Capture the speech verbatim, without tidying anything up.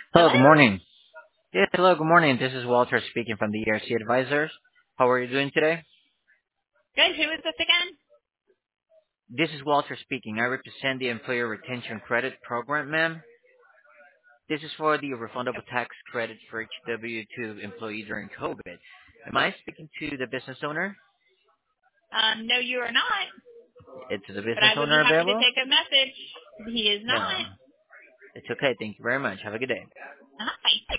Hello, Hello? good morning. Yes, hello, good morning. This is Walter speaking from the E R C Advisors. How are you doing today? Good. Who is this again? This is Walter speaking. I represent the Employer Retention Credit Program, ma'am. This is for the refundable tax credit for each W two employee during COVID. Am I speaking to the business owner? Um, no, you are not, Is the but business I would be owner happy to available? take a message. He is No. not. It's okay. Thank you very much. Have a good day. Uh-huh. Bye.